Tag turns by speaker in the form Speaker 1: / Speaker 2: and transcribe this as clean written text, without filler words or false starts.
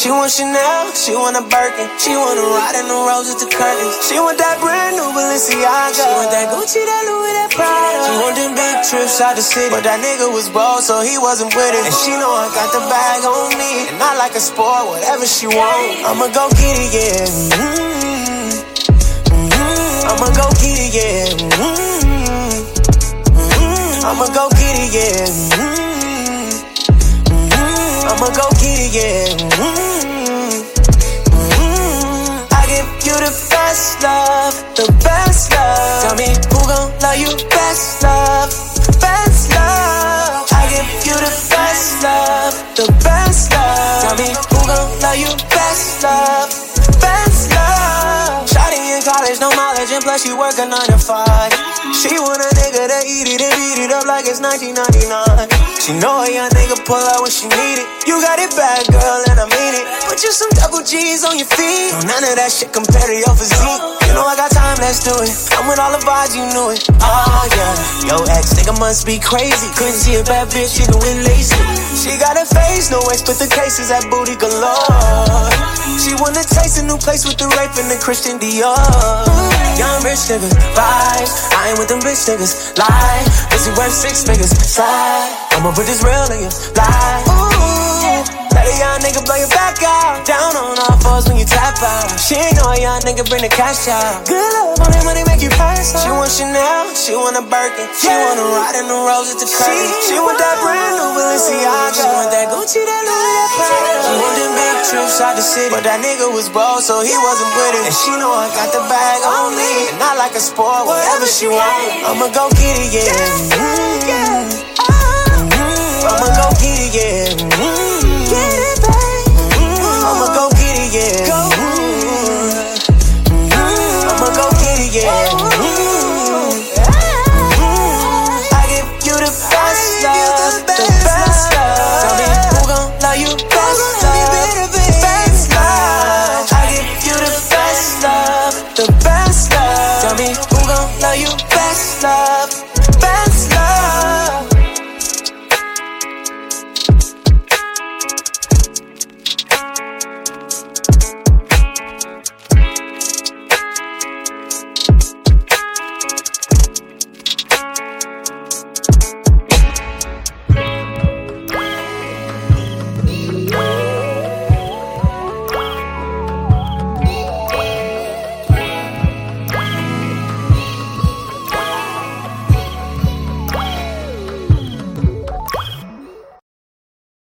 Speaker 1: She want Chanel, she want a Birkin. She wanna ride in the roses to curtains. She want that brand new Balenciaga. She want that Gucci, that Louis, that Prada. She want them big trips out the city, but that nigga was broke, so he wasn't with it. And she know I got the bag on me, and I like a sport, whatever she want. I'ma go get it, yeah. I'ma go get it, yeah. I'ma go get it, yeah. I'ma go get it, yeah. I give you the best love, the best love. Tell me who gon' love you best love, best love. I give you the best love, the best love. Tell me who gon' love you best love, best love. Shawty in college, no mileage, and plus she work a 9 to 5. She want a nigga to eat it and beat it up like it's 1999. She know a young nigga pull out when she need it. You got it bad, girl, and I mean it. Put you some double G's on your feet. No, none of that shit compare to your physique. You know I got time, let's do it. I'm with all the vibes, you knew it. Oh yeah, yo ex nigga must be crazy. Couldn't see a bad bitch even with lacy. She got a face, no X, but the cases that booty galore. She wanna taste a new place with the rape and the Christian Dior. Young rich niggas, vibes. I ain't with them bitch niggas, lie. Pussy worth 6 figures, slide. I'ma put this real in your life. Ooh, let a young nigga blow your back out. Down on all fours when you tap out. She ain't know a young nigga bring the cash out. Good love, money make you pass out. She want Chanel, she want a Birkin. She wanna ride in the roses to curtains. She want that brand new Balenciaga. She want that Gucci, that Louis, that Prada. She want them big trips out the city, but that nigga was broke, so he wasn't with it. And she know I got the bag on me, and I like a sport, whatever she want. I'ma go get it, yeah. I'ma go get it, yeah.